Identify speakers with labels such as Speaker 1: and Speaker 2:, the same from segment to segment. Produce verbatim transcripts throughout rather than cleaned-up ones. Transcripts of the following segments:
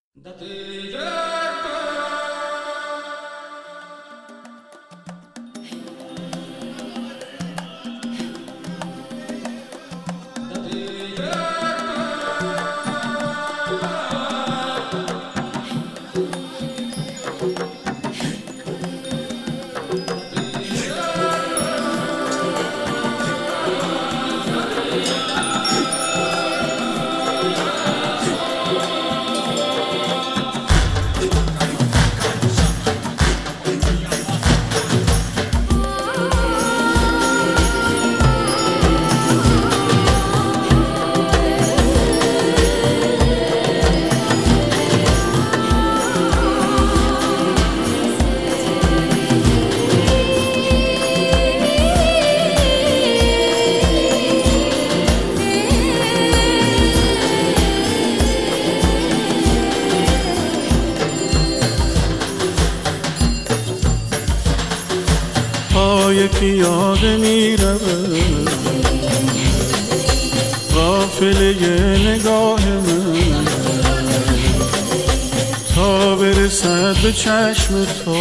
Speaker 1: پای پیاده می رود غافل یه نگاه من تا برسد به چشم تو.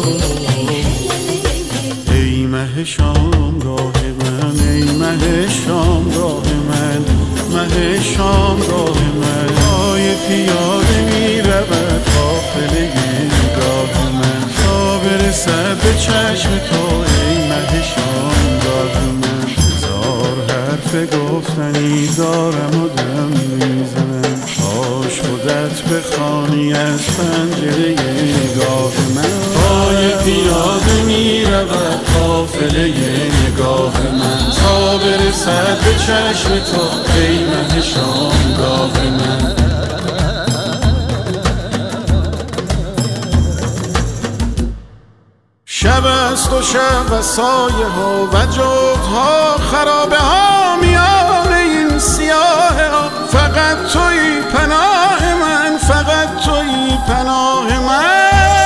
Speaker 1: ای مه شامگاه من، ای مه شامگاه من، مه شامگاه من. پای پیاده می رود غافل یه نگاه من تا برسد به چشم تو. ای مه شامگاه من. هزار حرف گفتنی دارم و دم میزنم، کاش خودت بخوانی از پنجره نگاه من. پای پیاده می رود غافل یه نگاه من تا برسد به چشم تو. ای مه شامگاه من. شب است و شب و سایه ها و جغدها خرابه ها میان این سیاه ها. فقط تویی پناه من، فقط تویی پناه من.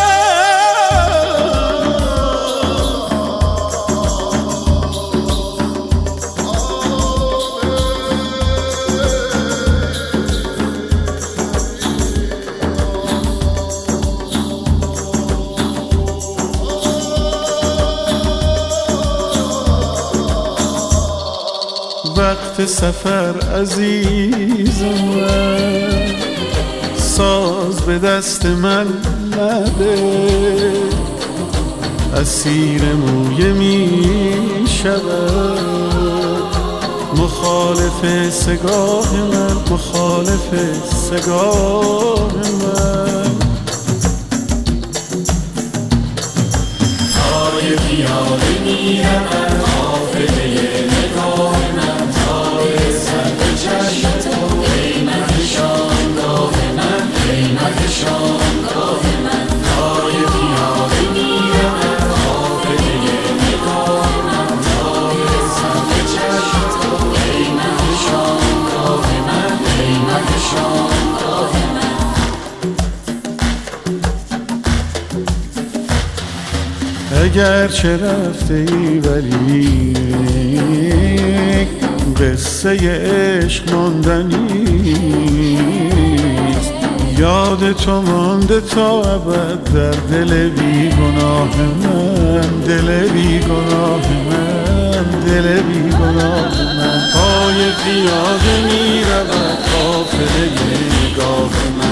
Speaker 1: وقت سفر عزیزم من، ساز به دست من نده. اسیر مویه می شود مخالف سگاه من، مخالف سگاه من. پای پیاده می رود غافل یه نگاه من تا برسد به چشم تو. ای مه شامگاه من، ای مه شامگاه من. پای پیاده می رود غافل یه نگاه من تا برسد به چشم تو. ای مه شامگاه من، ای مه شامگاه من. اگر چه رفته ای ولی قصه عشق ماندنیست. یاد تو مانده تا ابد در دل بیگناه من، دل بیگناه من، دل بیگناه من. پای پیاده می رود غافل یه نگاه من